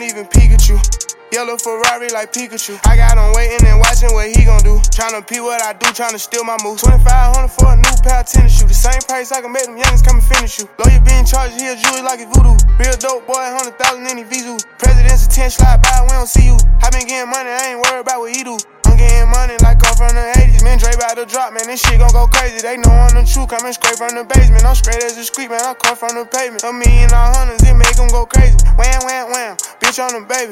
don't even peek at you. Yellow Ferrari like Pikachu. I got him waiting and watching what he gon' do. Tryna pee what I do, tryna steal my moves. 2,500 for a new pair of tennis shoes. The same price I can make them youngins come and finish you. Lawyer being charged, he a jewelry like it's voodoo. Real dope boy, 100,000 in his Vizu. President's a 10 slide by, we don't see you. I been getting money, I ain't worried about what he do. I'm getting money like I'm from the 80s. Man, Dre bout to drop, man, this shit gon' go crazy. They know I'm the truth, coming straight from the basement. I'm straight as a street, man, I come from the pavement. $1 million, hundreds, it make them go crazy. Wham, wham, wham, bitch on the baby.